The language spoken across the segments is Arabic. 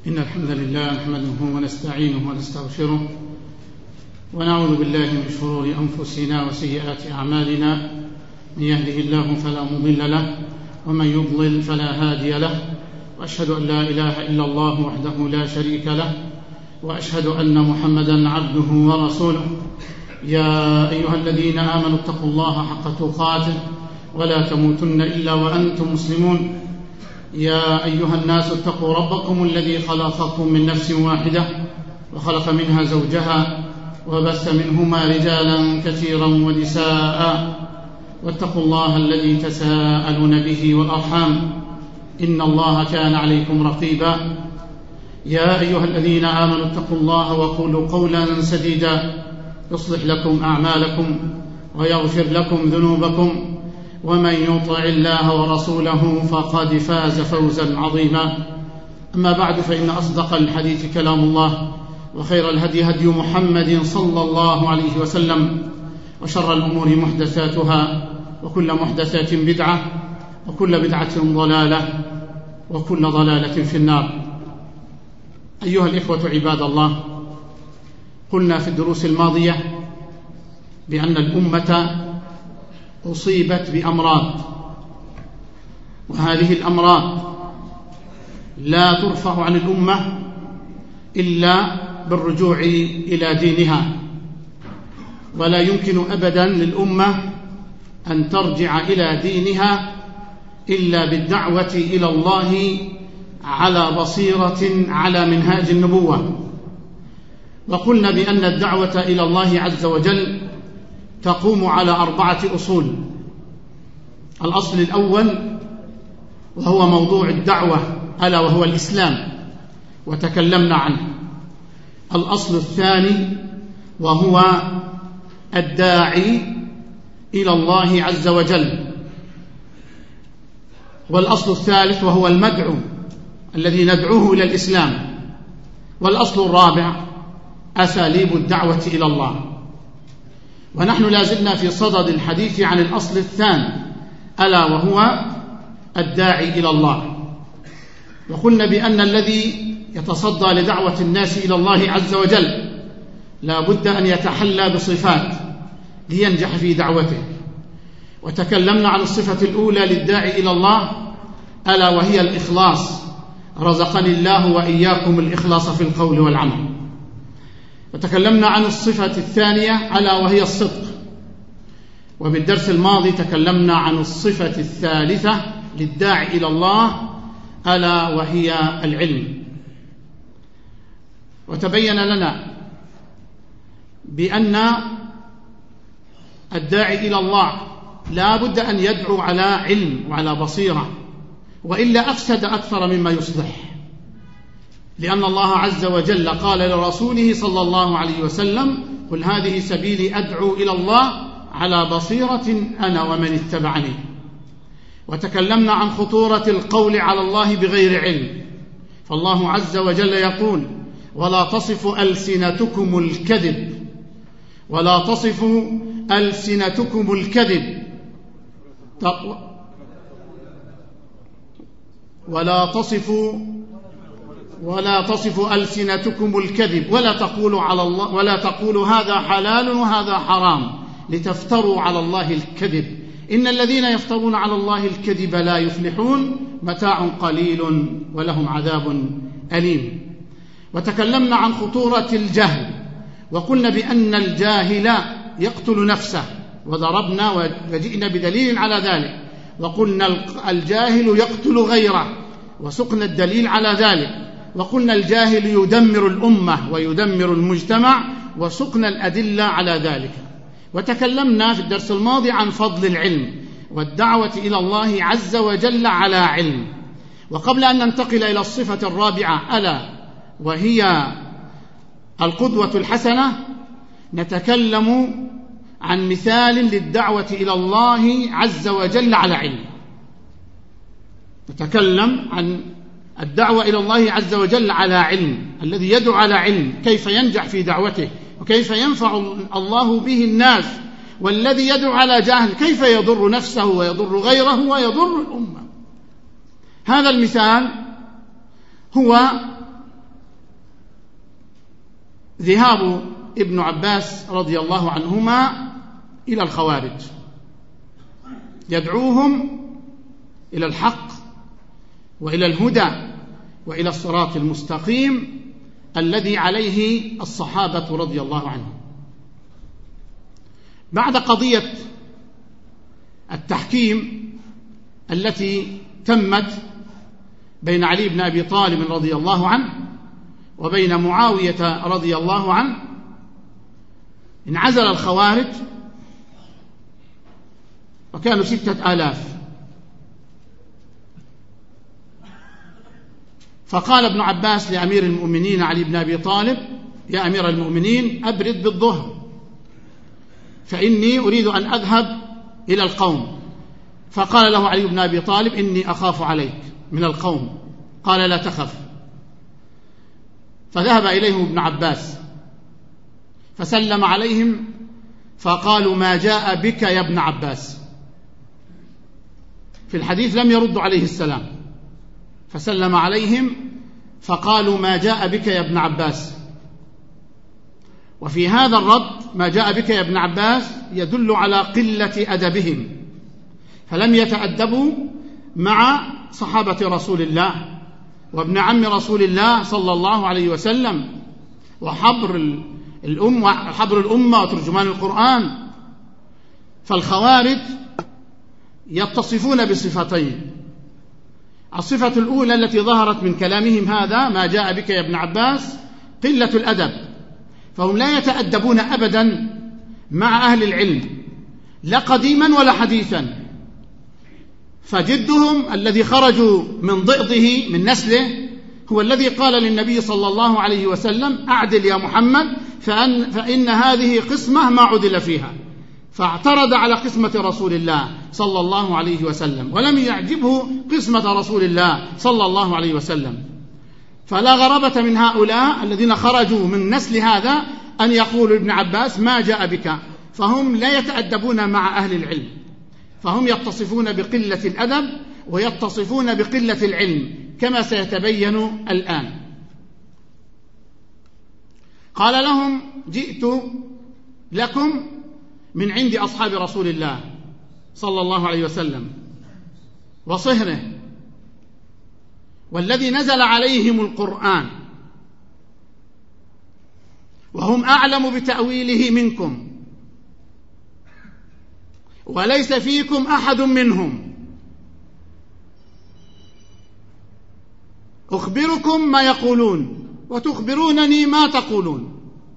إن الحمد لله نحمده ونستعينه ونستغفره ونعوذ بالله من شرور أنفسنا وسيئات أعمالنا. من يهده الله فلا مضل له ومن يضلل فلا هادي له، وأشهد أن لا إله إلا الله وحده لا شريك له، وأشهد أن محمدا عبده ورسوله. يا أيها الذين آمنوا اتقوا الله حق تقاته ولا تموتن إلا وأنتم مسلمون. يا أيها الناس اتقوا ربكم الذي خلقكم من نفس واحدة وخلق منها زوجها وبث منهما رجالا كثيرا ونساء، واتقوا الله الذي تساءلون به والأرحام إن الله كان عليكم رقيبا. يا أيها الذين آمنوا اتقوا الله وقولوا قولا سديدا يصلح لكم أعمالكم ويغفر لكم ذنوبكم، ومن يطع الله ورسوله فقد فاز فوزا عظيما. أما بعد، فإن أصدق الحديث كلام الله، وخير الهدي هدي محمد صلى الله عليه وسلم، وشر الأمور محدثاتها، وكل محدثات بدعة، وكل بدعة ضلالة، وكل ضلالة في النار. أيها الإخوة عباد الله، قلنا في الدروس الماضية بأن الأمة أصيبت بأمراض، وهذه الأمراض لا ترفع عن الأمة إلا بالرجوع إلى دينها، ولا يمكن أبدا للأمة أن ترجع إلى دينها إلا بالدعوة إلى الله على بصيرة على منهاج النبوة. وقلنا بأن الدعوة إلى الله عز وجل تقوم على 4 أصول. الأصل الأول وهو موضوع الدعوة، ألا وهو الإسلام، وتكلمنا عنه. الأصل الثاني وهو الداعي إلى الله عز وجل. والأصل الثالث وهو المدعو الذي ندعوه إلى الإسلام. والأصل الرابع أساليب الدعوة إلى الله. ونحن لازلنا في صدد الحديث عن الأصل الثاني، ألا وهو الداعي إلى الله. وقلنا بأن الذي يتصدى لدعوة الناس إلى الله عز وجل لا بد أن يتحلى بصفات لينجح في دعوته. وتكلمنا عن الصفة الأولى للداعي إلى الله، ألا وهي الإخلاص. رزقني الله وإياكم الإخلاص في القول والعمل. وتكلمنا عن الصفة الثانية، ألا وهي الصدق. وبالدرس الماضي تكلمنا عن الصفة الثالثة للداعي إلى الله، ألا وهي العلم. وتبين لنا بأن الداعي إلى الله لا بد أن يدعو على علم وعلى بصيرة، وإلا أفسد أكثر مما يصلح. لأن الله عز وجل قال لرسوله صلى الله عليه وسلم: قل هذه سبيلي أدعو إلى الله على بصيرة أنا ومن اتبعني. وتكلمنا عن خطورة القول على الله بغير علم، فالله عز وجل يقول: ولا تصف ألسنتكم الكذب، ولا تصف ألسنتكم الكذب، ولا تصف ألسنتكم الكذب، ولا تقولوا هذا حلال وهذا حرام لتفتروا على الله الكذب، إن الذين يفترون على الله الكذب لا يفلحون، متاع قليل ولهم عذاب أليم. وتكلمنا عن خطورة الجهل، وقلنا بأن الجاهل يقتل نفسه، وضربنا وجئنا بدليل على ذلك. وقلنا الجاهل يقتل غيره، وسقنا الدليل على ذلك. وقلنا الجاهل يدمر الأمة ويدمر المجتمع، وسقنا الأدلة على ذلك. وتكلمنا في الدرس الماضي عن فضل العلم والدعوة إلى الله عز وجل على علم. وقبل أن ننتقل إلى الصفة الرابعة، ألا وهي القدوة الحسنة، نتكلم عن مثال للدعوة إلى الله عز وجل على علم. نتكلم عن الدعوة إلى الله عز وجل على علم، الذي يدعو على علم كيف ينجح في دعوته وكيف ينفع الله به الناس، والذي يدعو على جهل كيف يضر نفسه ويضر غيره ويضر الأمة. هذا المثال هو ذهاب ابن عباس رضي الله عنهما إلى الخوارج يدعوهم إلى الحق وإلى الهدى وإلى الصراط المستقيم الذي عليه الصحابة رضي الله عنهم. بعد قضية التحكيم التي تمت بين علي بن أبي طالب رضي الله عنه وبين معاوية رضي الله عنه، انعزل الخوارج وكانوا 6000. فقال ابن عباس لأمير المؤمنين علي بن أبي طالب: يا أمير المؤمنين، أبرد بالظهر فإني أريد أن أذهب إلى القوم. فقال له علي بن أبي طالب: إني أخاف عليك من القوم. قال: لا تخف. فذهب إليهم ابن عباس فسلم عليهم فقالوا: ما جاء بك يا ابن عباس؟ في الحديث لم يردوا عليه السلام، فسلم عليهم فقالوا: ما جاء بك يا ابن عباس. وفي هذا الرد ما جاء بك يا ابن عباس يدل على قلة أدبهم، فلم يتأدبوا مع صحابة رسول الله وابن عم رسول الله صلى الله عليه وسلم وحبر الأمة وترجمان القرآن. فالخوارج يتصفون بصفتين: الصفة الأولى التي ظهرت من كلامهم هذا ما جاء بك يا ابن عباس قلة الأدب، فهم لا يتأدبون أبدا مع أهل العلم لا قديما ولا حديثا. فجدهم الذي خرجوا من ضئضه من نسله هو الذي قال للنبي صلى الله عليه وسلم: أعدل يا محمد فإن هذه قسمة ما عدل فيها. فاعترض على قسمة رسول الله صلى الله عليه وسلم ولم يعجبه قسمة رسول الله صلى الله عليه وسلم. فلا غرابة من هؤلاء الذين خرجوا من نسل هذا أن يقولوا ابن عباس: ما جاء بك. فهم لا يتأدبون مع أهل العلم، فهم يتصفون بقلة الأدب ويتصفون بقلة العلم كما سيتبين الآن. قال لهم: جئت لكم من عند أصحاب رسول الله صلى الله عليه وسلم وصهره والذي نزل عليهم القرآن وهم أعلم بتأويله منكم وليس فيكم أحد منهم. أخبركم ما يقولون وتخبرونني ما تقولون.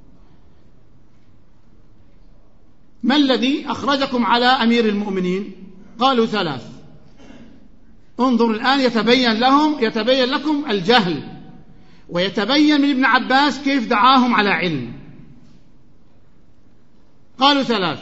ما الذي أخرجكم على أمير المؤمنين؟ قالوا: 3. انظروا الآن يتبين لكم الجهل، ويتبين من ابن عباس كيف دعاهم على علم. قالوا: 3.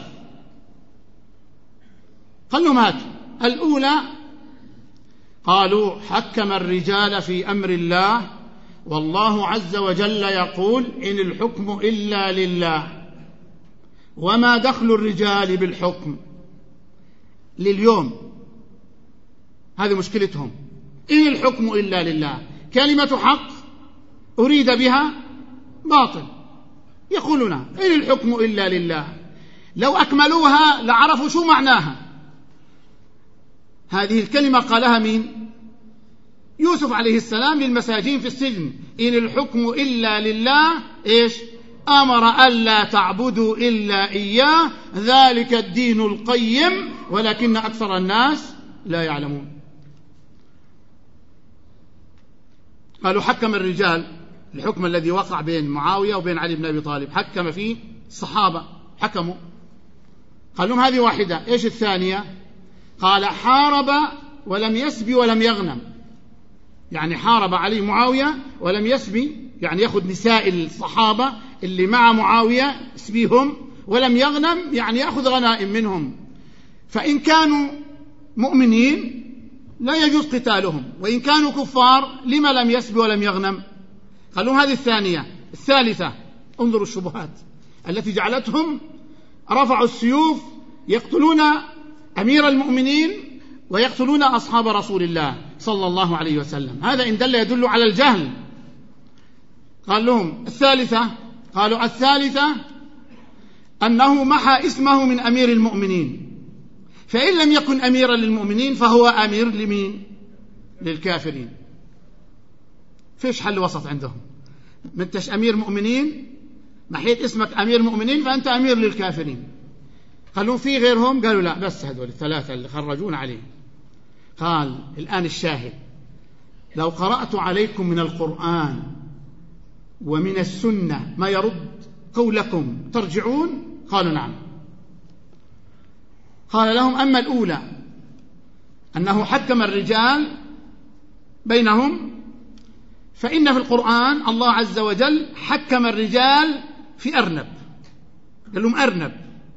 قال لهم: هات. الأولى قالوا: حكم الرجال في أمر الله والله عز وجل يقول: إن الحكم إلا لله وما دخل الرجال بالحكم. لليوم هذه مشكلتهم، إن الحكم إلا لله، كلمة حق أريد بها باطل. يقولون: إن الحكم إلا لله. لو أكملوها لعرفوا شو معناها. هذه الكلمة قالها مين؟ يوسف عليه السلام للمساجين في السجن: إن الحكم إلا لله إيش؟ أمر ألا تعبدوا إلا إياه ذلك الدين القيم ولكن أكثر الناس لا يعلمون. قالوا: حكم الرجال، الحكم الذي وقع بين معاوية وبين علي بن أبي طالب حكم فيه الصحابة، حكموا. قال لهم: هذه واحدة. إيش الثانية؟ قال: حارب ولم يسبي ولم يغنم. يعني حارب علي معاوية ولم يسبي، يعني يأخذ نساء الصحابة اللي مع معاوية يسبيهم، ولم يغنم يعني يأخذ غنائم منهم. فإن كانوا مؤمنين لا يجوز قتالهم، وإن كانوا كفار لما لم يسبي ولم يغنم؟ قالوا: هذه الثانية. الثالثة: انظروا الشبهات التي جعلتهم رفعوا السيوف يقتلون أمير المؤمنين ويقتلون أصحاب رسول الله صلى الله عليه وسلم. هذا إن دل يدل على الجهل. قال لهم: الثالثة: قالوا الثالثة أنه محى اسمه من أمير المؤمنين، فإن لم يكن أميرا للمؤمنين فهو أمير لمين؟ للكافرين. فيش حل وسط عندهم، ما انتش أمير مؤمنين، محيت اسمك أمير مؤمنين فأنت أمير للكافرين. قالوا في غيرهم؟ قالوا لا، بس هذول الثلاثة اللي خرجون عليه. قال الآن الشاهد: لو قرأت عليكم من القرآن ومن السنة ما يرد قولكم ترجعون؟ قالوا نعم. قال لهم: أما الأولى أنه حكم الرجال بينهم، فإن في القرآن الله عز وجل حكم الرجال في أرنب. قال لهم أرنب: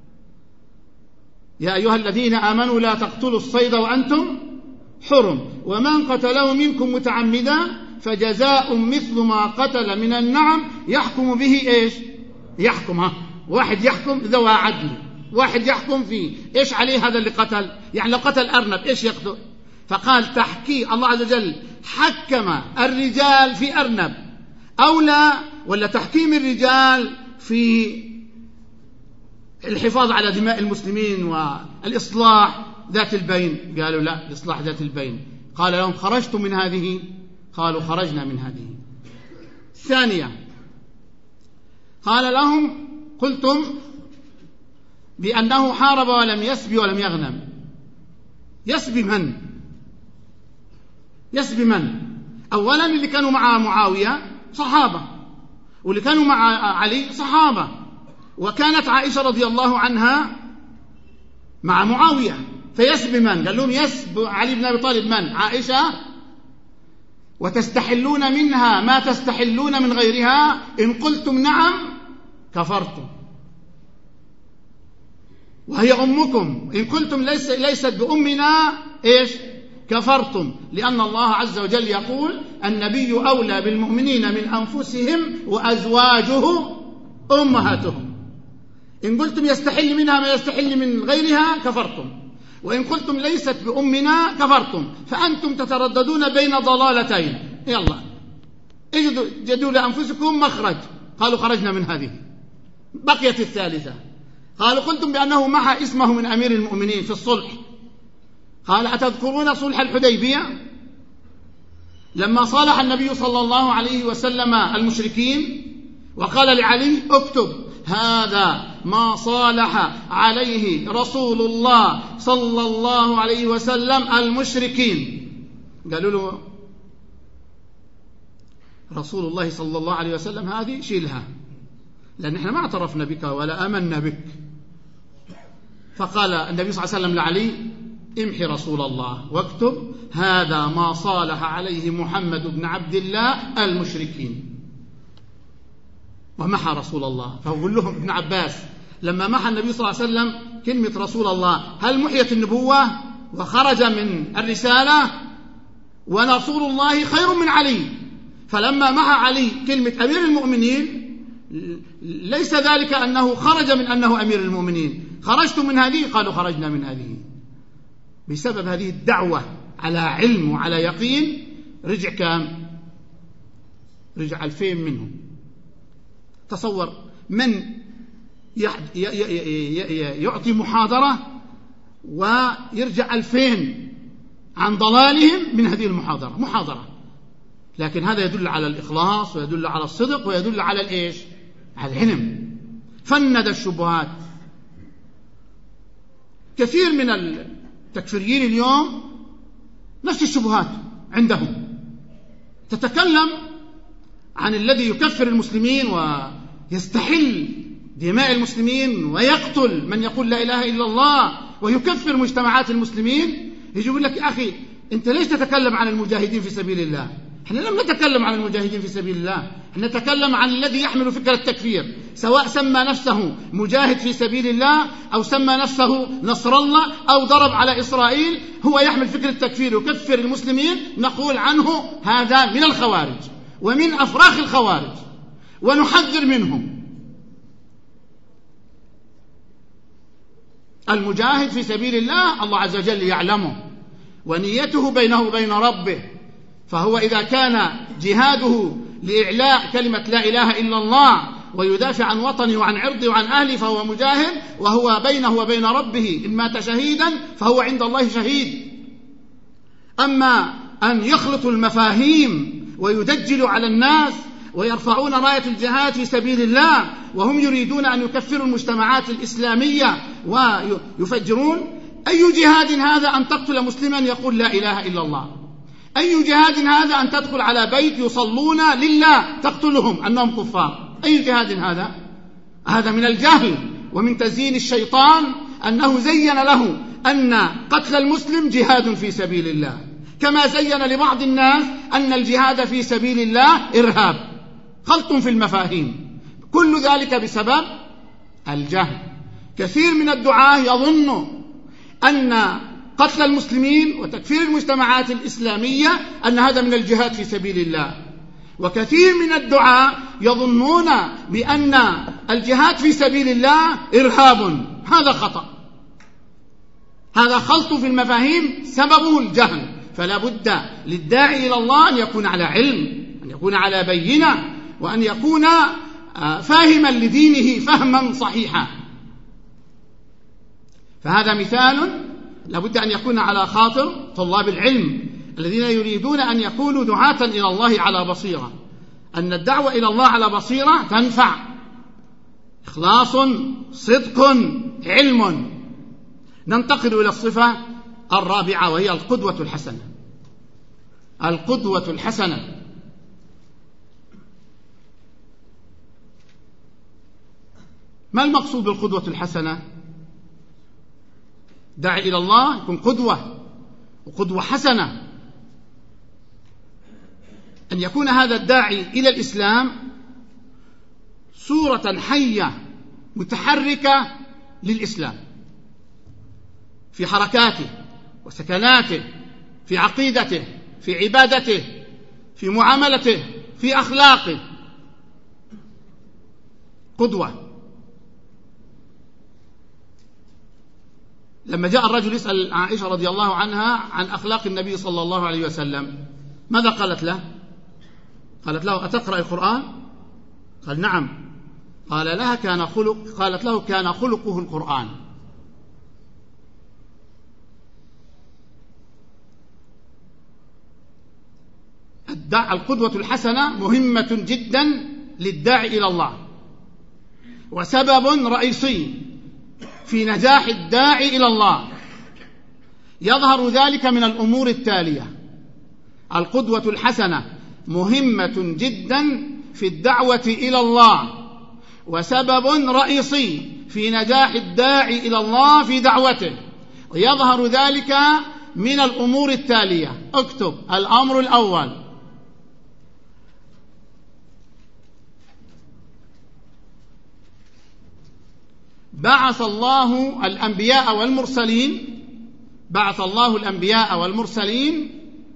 يا أيها الذين آمنوا لا تقتلوا الصيد وأنتم حرم، ومن قتله منكم متعمدا فجزاء مثل ما قتل من النعم يحكم به إيش؟ يحكم، واحد يحكم ذو عدل، واحد يحكم فيه إيش عليه هذا اللي قتل، يعني لو قتل أرنب إيش يقتل؟ فقال تحكي الله عز وجل حكم الرجال في أرنب أولى ولا تحكيم الرجال في الحفاظ على دماء المسلمين والإصلاح ذات البين؟ قالوا لا، الإصلاح ذات البين. قال لهم: خرجتم من هذه؟ قالوا خرجنا من هذه. ثانية، قال لهم: قلتم بأنه حارب ولم يسبي ولم يغنم. يسبي من؟ يسبي من؟ أولا اللي كانوا مع معاوية صحابة، واللي كانوا مع علي صحابة، وكانت عائشة رضي الله عنها مع معاوية، فيسبي من؟ قال لهم يسبي علي بن أبي طالب من؟ عائشة. وتستحلون منها ما تستحلون من غيرها، إن قلتم نعم كفرتم، وهي أمكم، إن قلتم ليست بأمنا إيش؟ كفرتم، لأن الله عز وجل يقول: النبي أولى بالمؤمنين من أنفسهم وأزواجه أمهاتهم. إن قلتم يستحل منها ما يستحل من غيرها كفرتم، وإن قلتم ليست بأمنا كفرتم، فأنتم تترددون بين ضلالتين، يلا اجدوا لأنفسكم مخرج. قالوا خرجنا من هذه. بقيت الثالثة، قالوا قلتم بأنه محى اسمه من أمير المؤمنين في الصلح. قال: أتذكرون صلح الحديبية لما صالح النبي صلى الله عليه وسلم المشركين وقال لعلي: اكتب هذا ما صالح عليه رسول الله صلى الله عليه وسلم المشركين. قالوا له: رسول الله صلى الله عليه وسلم هذه شيلها، لأن احنا ما اعترفنا بك ولا آمنا بك. فقال النبي صلى الله عليه وسلم لعلي: امحي رسول الله واكتب هذا ما صالح عليه محمد بن عبد الله المشركين. ومحى رسول الله. فأقول لهم ابن عباس لما محى النبي صلى الله عليه وسلم كلمة رسول الله، هل محيت النبوة وخرج من الرسالة؟ ورسول الله خير من علي. فلما محى علي كلمة أمير المؤمنين ليس ذلك أنه خرج من أنه أمير المؤمنين. خرجتم من هذه؟ قالوا خرجنا من هذه. بسبب هذه الدعوة على علم وعلى يقين رجع كام؟ رجع 2000 منهم. تصور من يعطي محاضرة ويرجع 2000 عن ضلالهم من هذه المحاضرة، محاضرة. لكن هذا يدل على الإخلاص ويدل على الصدق ويدل على الإيش؟ على العلم. فند الشبهات. كثير من التكفيريين اليوم نفس الشبهات عندهم، تتكلم عن الذي يكفر المسلمين ويستحل دماء المسلمين ويقتل من يقول لا إله إلا الله ويكفر مجتمعات المسلمين. يجي يقول لك: يا أخي أنت ليش تتكلم عن المجاهدين في سبيل الله؟ احنا لم نتكلم عن المجاهدين في سبيل الله، احنا نتكلم عن الذي يحمل فكرة التكفير، سواء سمى نفسه مجاهد في سبيل الله أو سمى نفسه نصر الله أو ضرب على إسرائيل، هو يحمل فكرة التكفير ويكفر المسلمين. نقول عنه هذا من الخوارج ومن أفراخ الخوارج ونحذر منهم. المجاهد في سبيل الله الله عز وجل يعلمه ونيته بينه وبين ربه، فهو إذا كان جهاده لإعلاء كلمة لا إله إلا الله ويدافع عن وطنه وعن عرضه وعن أهله فهو مجاهد، وهو بينه وبين ربه إن مات شهيدا فهو عند الله شهيد. أما أن يخلطوا المفاهيم ويدجلوا على الناس ويرفعون راية الجهاد في سبيل الله وهم يريدون أن يكفروا المجتمعات الإسلامية ويفجرون، أي جهاد هذا أن تقتل مسلما يقول لا إله إلا الله؟ أي جهاد هذا أن تدخل على بيت يصلون لله تقتلهم أنهم كفار؟ أي جهاد هذا؟ هذا من الجهل ومن تزيين الشيطان، أنه زين له أن قتل المسلم جهاد في سبيل الله، كما زين لبعض الناس أن الجهاد في سبيل الله إرهاب. خلط في المفاهيم، كل ذلك بسبب الجهل. كثير من الدعاة يظن أن قتل المسلمين وتكفير المجتمعات الإسلامية أن هذا من الجهاد في سبيل الله، وكثير من الدعاة يظنون بأن الجهاد في سبيل الله إرهاب. هذا خطأ، هذا خلط في المفاهيم سببه الجهل. فلا بد للداعي إلى الله أن يكون على علم، أن يكون على بينة، وأن يكون فاهما لدينه فهما صحيحا. فهذا مثال لابد أن يكون على خاطر طلاب العلم الذين يريدون أن يكونوا دعاة إلى الله على بصيرة، أن الدعوة إلى الله على بصيرة تنفع، إخلاص، صدق، علم. ننتقل إلى الصفة الرابعة وهي القدوة الحسنة. القدوة الحسنة ما المقصود بالقدوة الحسنة؟ داعي إلى الله يكون قدوة، وقدوة حسنة، أن يكون هذا الداعي إلى الإسلام صورة حية متحركة للإسلام في حركاته وسكناته، في عقيدته، في عبادته، في معاملته، في أخلاقه. قدوة. لما جاء الرجل يسأل عائشة رضي الله عنها عن أخلاق النبي صلى الله عليه وسلم ماذا قالت له؟ قالت له أتقرأ القرآن؟ قال نعم. قالت له كان خلقه القرآن. القدوة الحسنة مهمة جدا للداعي إلى الله، وسبب رئيسي في نجاح الداعي إلى الله. يظهر ذلك من الأمور التالية: القدوة الحسنة مهمة جدا في الدعوة إلى الله، وسبب رئيسي في نجاح الداعي إلى الله في دعوته. ويظهر ذلك من الأمور التالية. اكتب: الأمر الأول: بعث الله الأنبياء والمرسلين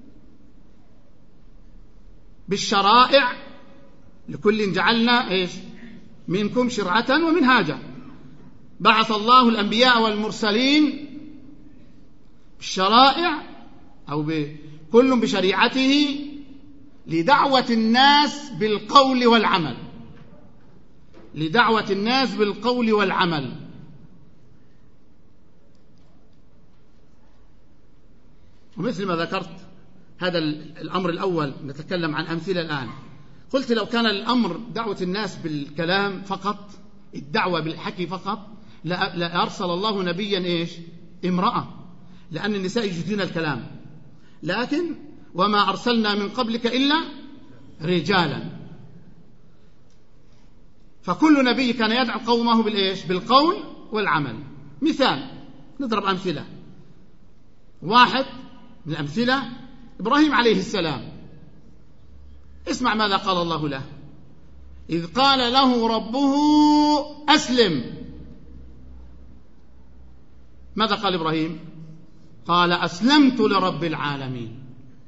بالشرائع، لكل جعلنا منكم شرعة ومنهاجا. بعث الله الأنبياء والمرسلين بالشرائع أو كل بشريعته لدعوة الناس بالقول والعمل، لدعوة الناس بالقول والعمل. ومثل ما ذكرت هذا الأمر الأول، نتكلم عن أمثلة الآن. قلت لو كان الأمر دعوة الناس بالكلام فقط، الدعوة بالحكي فقط، لأرسل الله نبيا امرأة، لأن النساء يجدون الكلام. لكن وما أرسلنا من قبلك إلا رجالا. فكل نبي كان يدعو قومه بالقول والعمل. مثال، نضرب أمثلة. واحد من الأمثلة إبراهيم عليه السلام. اسمع ماذا قال الله له: إذ قال له ربه أسلم. ماذا قال إبراهيم؟ قال أسلمت لرب العالمين.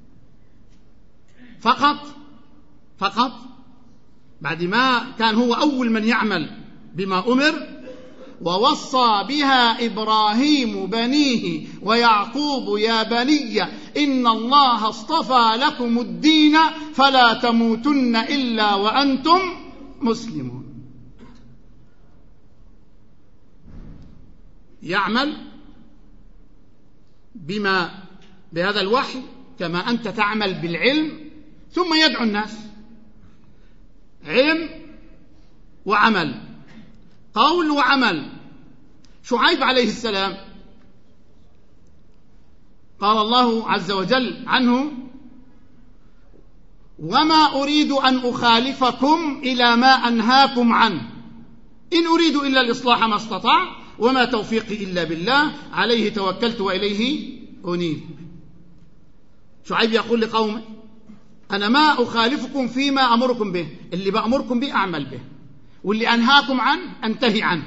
فقط بعد ما كان هو أول من يعمل بما أمر. ووصى بها إبراهيم بنيه ويعقوب يا بني إن الله اصطفى لكم الدين فلا تموتن إلا وأنتم مسلمون. يعمل بهذا الوحي كما أنت تعمل بالعلم، ثم يدعو الناس. علم وعمل، قول وعمل. شعيب عليه السلام قال الله عز وجل عنه: وما أريد أن أخالفكم إلى ما أنهاكم عنه إن أريد إلا الإصلاح ما استطاع وما توفيقي إلا بالله عليه توكلت وإليه أنيب. شعيب يقول لقومه: أنا ما أخالفكم فيما أمركم به، اللي بأمركم به أعمل به، واللي أنهاكم عنه أنتهي عنه.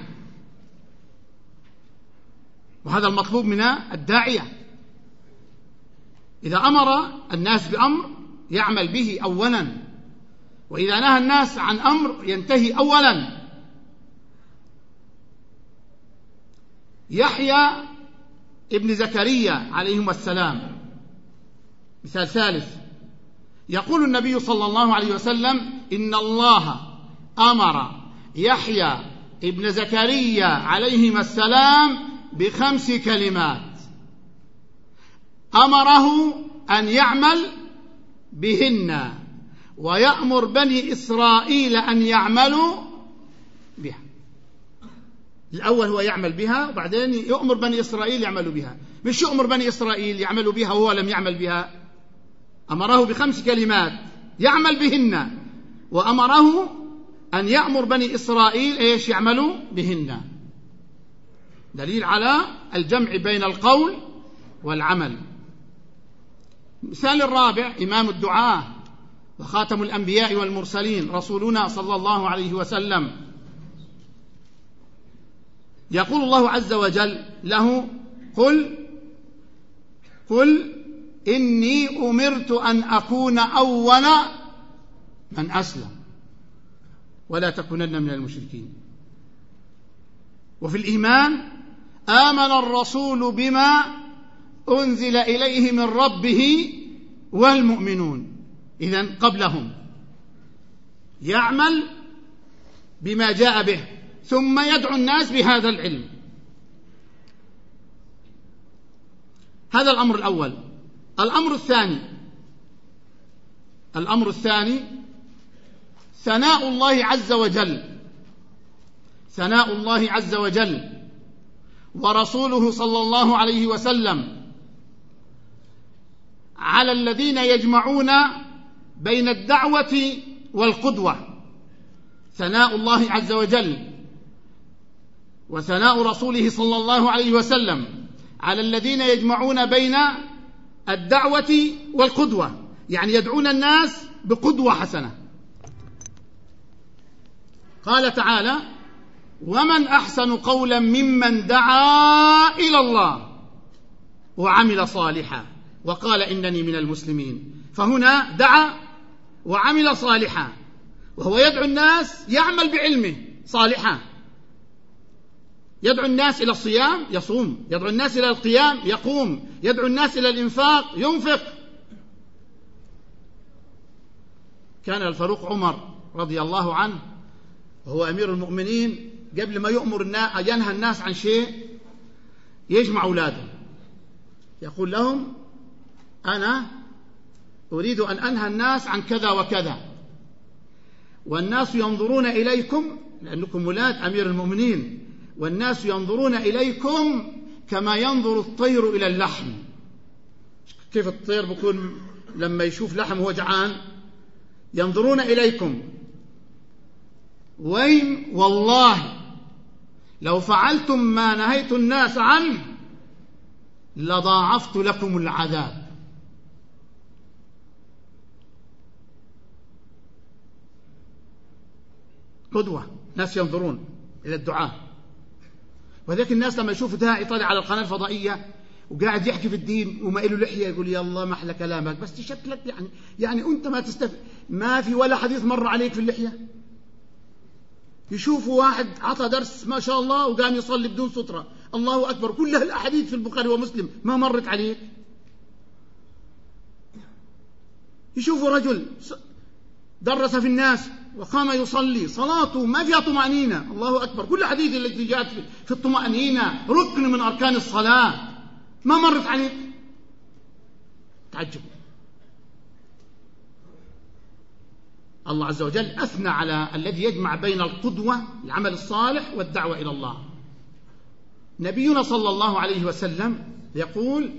وهذا المطلوب من الداعية، إذا أمر الناس بأمر يعمل به أولا، وإذا نهى الناس عن أمر ينتهي أولا. يحيى ابن زكريا عليهما السلام مثال ثالث. يقول النبي صلى الله عليه وسلم: إن الله أمر يحيى ابن زكريا عليهما السلام ب5 كلمات أمره أن يعمل بهن ويأمر بني إسرائيل أن يعملوا بها. الأول هو يعمل بها، وبعدين يؤمر بني إسرائيل يعملوا بها، مش يؤمر بني إسرائيل يعملوا بها وهو لم يعمل بها. أمره ب5 كلمات يعمل بهن، وأمره أن يأمر بني إسرائيل إيش يعملوا بهن. دليل على الجمع بين القول والعمل. مثال الرابع: إمام الدعاة وخاتم الأنبياء والمرسلين رسولنا صلى الله عليه وسلم، يقول الله عز وجل له: قل إني أمرت أن أكون أول من أسلم ولا تكونن من المشركين. وفي الإيمان: آمن الرسول بما أنزل إليه من ربه والمؤمنون. إذن قبلهم يعمل بما جاء به ثم يدعو الناس بهذا العلم. هذا الأمر الأول. الأمر الثاني ثناء الله عز وجل ورسوله صلى الله عليه وسلم على الذين يجمعون بين الدعوة والقدوة. ثناء الله عز وجل وثناء رسوله صلى الله عليه وسلم على الذين يجمعون بين الدعوة والقدوة، يعني يدعون الناس بقدوة حسنة. قال تعالى: ومن أحسن قولا ممن دعا إلى الله وعمل صالحا وقال إنني من المسلمين. فهنا دعا وعمل صالحا، وهو يدعو الناس يعمل بعلمه صالحا. يدعو الناس إلى الصيام يصوم، يدعو الناس إلى القيام يقوم، يدعو الناس إلى الإنفاق ينفق. كان الفاروق عمر رضي الله عنه وهو أمير المؤمنين قبل ما ينهى الناس عن شيء يجمع أولاده، يقول لهم: أنا أريد أن أنهى الناس عن كذا وكذا، والناس ينظرون إليكم، لأنكم ولاد أمير المؤمنين، والناس ينظرون إليكم كما ينظر الطير إلى اللحم. كيف الطير بيكون لما يشوف لحم وهو جعان؟ ينظرون إليكم. وين والله لو فعلتم ما نهيت الناس عنه لضاعفت لكم العذاب. قدوة، ناس ينظرون إلى الدعاء. وذلك الناس لما يشوفوا داعي طالع على القناة الفضائية وقاعد يحكي في الدين وما له لحية يقول: يا الله ما أحلى كلامك، بس شكلك يعني أنت ما في ولا حديث مر عليك في اللحية. يشوفوا واحد عطى درس ما شاء الله وقام يصلي بدون سترة، الله أكبر، كلها الأحاديث في البخاري ومسلم ما مرت عليك. يشوفوا رجل درس في الناس وقام يصلي، صلاته ما فيها طمأنينة، الله أكبر، كل حديث التي جاءت في الطمأنينة ركن من أركان الصلاة ما مرت عليك، تعجبوا. الله عز وجل أثنى على الذي يجمع بين القدوة العمل الصالح والدعوة إلى الله. نبينا صلى الله عليه وسلم يقول: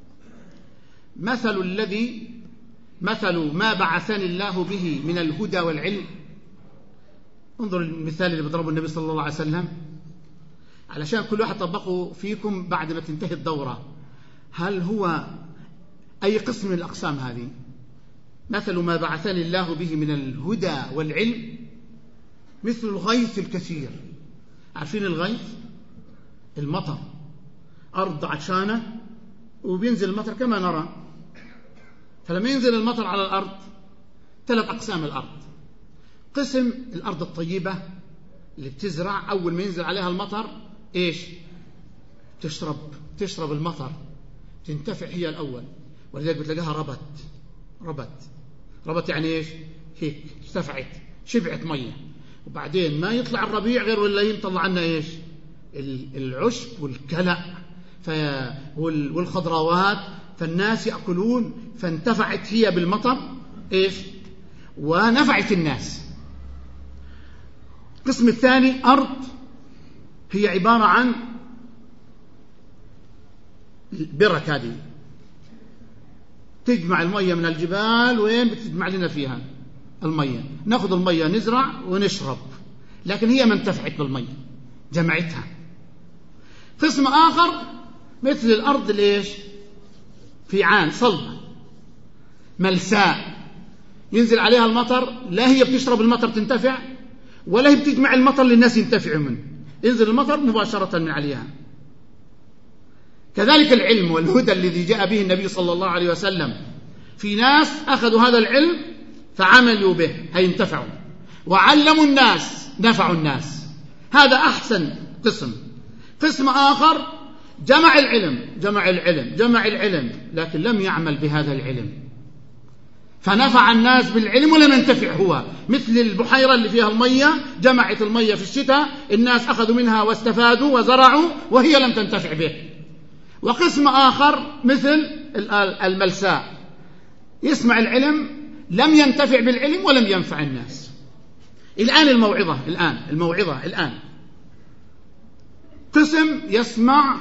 مثل ما بعثني الله به من الهدى والعلم. انظر المثال اللي بيضربه النبي صلى الله عليه وسلم علشان كل واحد طبقه فيكم بعد ما تنتهي الدورة. هل هو أي قسم من الأقسام هذه؟ مثل ما بعثني الله به من الهدى والعلم مثل الغيث الكثير. عارفين الغيث؟ المطر، أرض عطشانة وبينزل المطر كما نرى، فلما ينزل المطر على الأرض 3 أقسام الأرض. قسم الأرض الطيبة اللي بتزرع، أول ما ينزل عليها المطر إيش؟ تشرب المطر، تنتفع هي الأول، ولذلك بتلاقيها ربت يعني إيش؟ هيك ارتفعت، شبعت مية. وبعدين ما يطلع الربيع غير ولا يطلع عنا إيش؟ العشب والكلأ والخضروات، فالناس يأكلون، فانتفعت هي بالمطر إيش؟ ونفعت الناس. القسم الثاني أرض هي عبارة عن برك، هذه تجمع المية من الجبال، وين بتجمع لنا فيها المية؟ نأخذ المية نزرع ونشرب، لكن هي ما انتفعت بالمية، جمعتها. قسم آخر مثل الأرض ليش؟ في عان صلبة ملساء، ينزل عليها المطر، لا هي بتشرب المطر تنتفع، ولا هي بتجمع المطر للناس ينتفعوا منه، ينزل المطر مباشرة من عليها. كذلك العلم والهدى الذي جاء به النبي صلى الله عليه وسلم، في ناس أخذوا هذا العلم فعملوا به هينتفعوا، وعلموا الناس نفعوا الناس، هذا أحسن قسم. قسم آخر جمع العلم لكن لم يعمل بهذا العلم، فنفع الناس بالعلم ولم ينتفع هو، مثل البحيرة اللي فيها المية، جمعت المية في الشتاء، الناس أخذوا منها واستفادوا وزرعوا وهي لم تنتفع به. وقسم آخر مثل الملساء، يسمع العلم لم ينتفع بالعلم ولم ينفع الناس. الآن الموعظة الآن قسم يسمع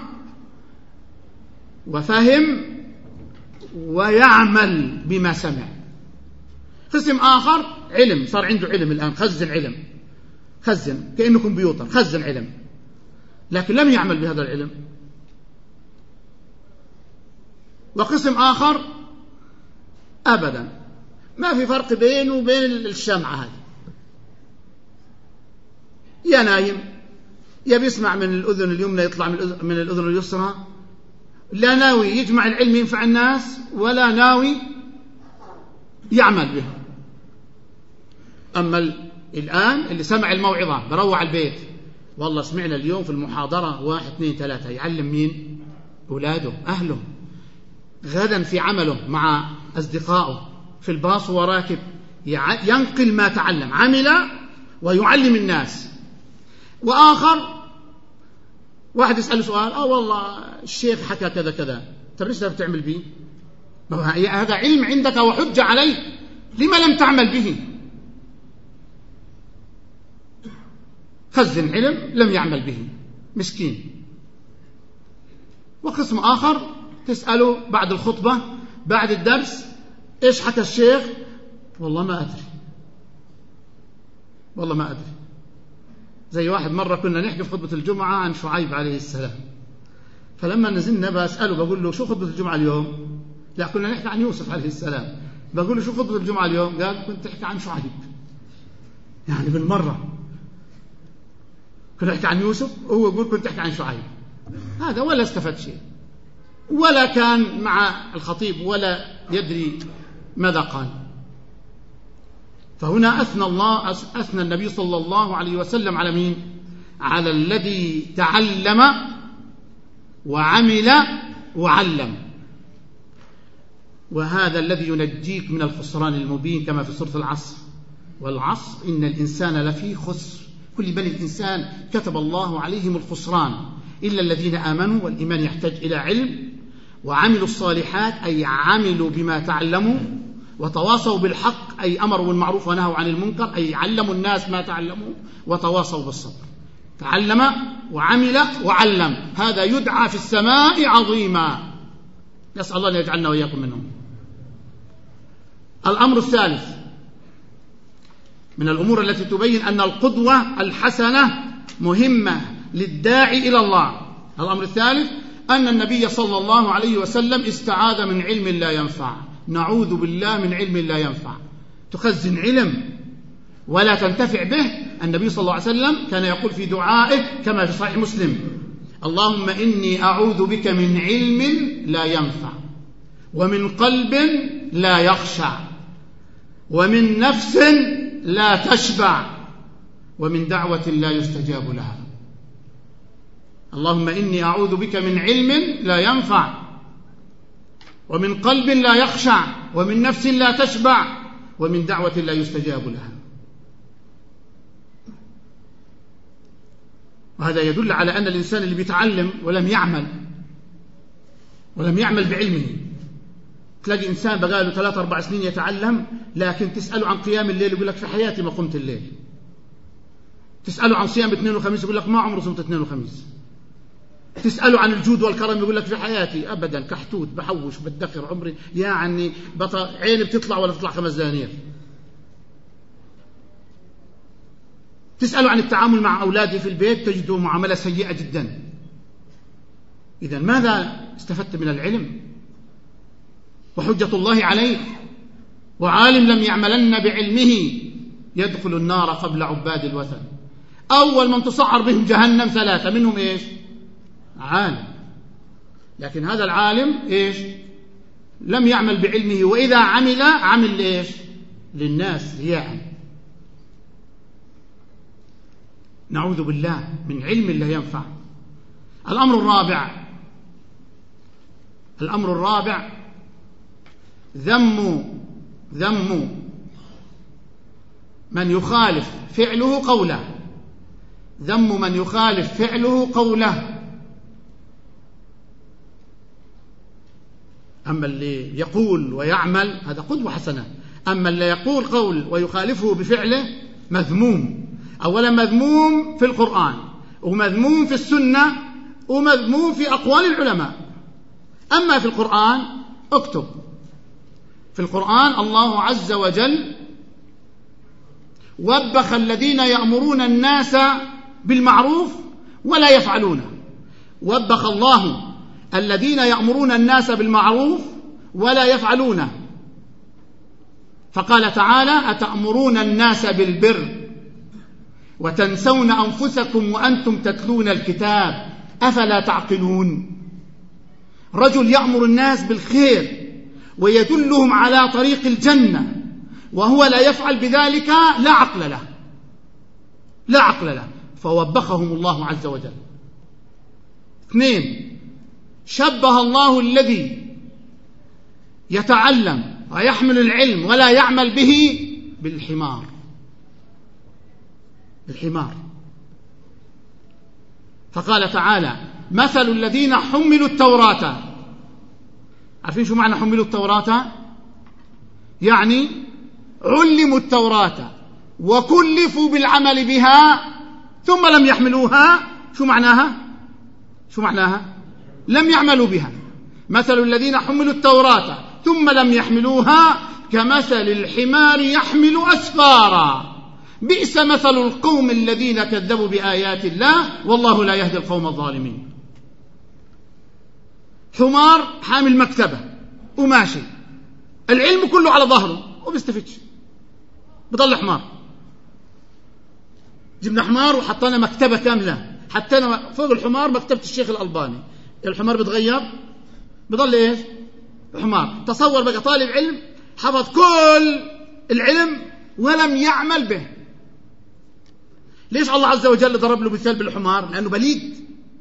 وفهم ويعمل بما سمع، قسم آخر علم، صار عنده علم الآن، خزن كأنه كمبيوتر، خزن علم لكن لم يعمل بهذا العلم. وقسم آخر أبدا ما في فرق بينه وبين الشمعة هذه، يا نايم يا بيسمع من الأذن اليمنى يطلع من الأذن اليسرى، لا ناوي يجمع العلم ينفع الناس ولا ناوي يعمل به. أما الآن اللي سمع الموعظة بروح البيت، والله سمعنا اليوم في المحاضرة 1 2 3، يعلم مين؟ أولاده، أهله، غدا في عمله مع أصدقائه في الباص وراكب ينقل ما تعلم، عمل ويعلم الناس. وآخر واحد يسأل سؤال، والله الشيخ حكى كذا كذا، طب ليش لا بتعمل به؟ هذا علم عندك وحجة عليك، لما لم تعمل به؟ خزن علم لم يعمل به، مسكين. وقسم آخر تسأله بعد الخطبة بعد الدرس، إيش حكى الشيخ؟ والله ما أدري. زي واحد مرة كنا نحكي في خطبة الجمعة عن شعيب عليه السلام، فلما نزلنا بسأله بقول له شو خطبة الجمعة اليوم؟ لا كنا نحكي عن يوسف عليه السلام، بقول له شو خطبة الجمعة اليوم؟ قال كنت أحكي عن شعيب. يعني بالمرة كنا نحكي عن يوسف وهو يقول كنت أحكي عن شعيب، هذا ولا استفاد شيء، ولا كان مع الخطيب ولا يدري ماذا قال. فهنا أثنى النبي صلى الله عليه وسلم على مين؟ على الذي تعلم وعمل وعلم، وهذا الذي ينجيك من الخسران المبين كما في سورة العصر. والعصر إن الإنسان لفي خسر، كل بني الإنسان كتب الله عليهم الخسران إلا الذين آمنوا، والإيمان يحتاج إلى علم، وعملوا الصالحات أي عملوا بما تعلموا، وتواصوا بالحق أي أمروا بالمعروف ونهوا عن المنكر أي علموا الناس ما تعلموا، وتواصوا بالصبر. تعلم وعمل وعلم، هذا يدعى في السماء عظيما، نسأل الله أن يجعلنا وإياكم منهم. الأمر الثالث من الأمور التي تبين أن القدوة الحسنة مهمة للداعي إلى الله. الأمر الثالث أن النبي صلى الله عليه وسلم استعاذ من علم لا ينفع. نعوذ بالله من علم لا ينفع، تخزن علم ولا تنتفع به. النبي صلى الله عليه وسلم كان يقول في دعائه كما في صحيح مسلم: اللهم إني أعوذ بك من علم لا ينفع، ومن قلب لا يخشع، ومن نفس لا تشبع، ومن دعوة لا يستجاب لها. اللهم إني أعوذ بك من علم لا ينفع، ومن قلب لا يخشع، ومن نفس لا تشبع، ومن دعوة لا يستجاب لها. وهذا يدل على أن الإنسان اللي بيتعلم ولم يعمل بعلمه، تلاقي إنسان بقاله 3-4 سنين يتعلم، لكن تسأله عن قيام الليل يقول لك في حياتي ما قمت الليل. تسأله عن صيام اثنين وخميس يقول لك ما عمره صمت اثنين وخميس. تسأله عن الجود والكرم يقول لك في حياتي أبدا كحتوت بحوش بدخر عمري، يعني عيني بتطلع ولا تطلع 5 دنانير. تسأله عن التعامل مع أولاده في البيت تجده معاملة سيئة جدا. إذن ماذا استفدت من العلم؟ وحجة الله عليه، وعالم لم يعملن بعلمه يدخل النار قبل عباد الوثن. أول من تصعر بهم جهنم 3 منهم إيش؟ عالم. لكن هذا العالم إيش؟ لم يعمل بعلمه، وإذا عمل إيش؟ للناس رياء. نعوذ بالله من علم لا ينفع. الأمر الرابع ذم من يخالف فعله قوله. ذم من يخالف فعله قوله. أما اللي يقول ويعمل هذا قدوة حسنة، أما اللي يقول قول ويخالفه بفعله مذموم. أولا مذموم في القرآن، ومذموم في السنة، ومذموم في أقوال العلماء. أما في القرآن اكتب في القرآن الله عز وجل وبخ الذين يأمرون الناس بالمعروف ولا يفعلونه. وبخ الله الذين يأمرون الناس بالمعروف ولا يفعلونه، فقال تعالى أتأمرون الناس بالبر وتنسون أنفسكم وأنتم تتلون الكتاب أفلا تعقلون. رجل يأمر الناس بالخير ويدلهم على طريق الجنة وهو لا يفعل بذلك لا عقل له، فوبخهم الله عز وجل. 2 شبه الله الذي يتعلم ويحمل العلم ولا يعمل به بالحمار. فقال تعالى مثل الذين حملوا التوراة. عارفين شو معنى حملوا التوراة؟ يعني علموا التوراة وكلفوا بالعمل بها ثم لم يحملوها. شو معناها؟ لم يعملوا بها. مثل الذين حملوا التوراة ثم لم يحملوها كمثل الحمار يحمل أسفارا بئس مثل القوم الذين كذبوا بآيات الله والله لا يهدي القوم الظالمين. حمار حامل مكتبة وماشي، العلم كله على ظهره وبيستفدش، بطلع حمار. جبنا حمار وحطينا مكتبة كاملة، حطينا فوق الحمار مكتبة الشيخ الألباني. الحمار بتغير بضل ايش؟ حمار. تصور بقى طالب علم حفظ كل العلم ولم يعمل به. ليش الله عز وجل ضرب له مثال بالحمار؟ لأنه بليد.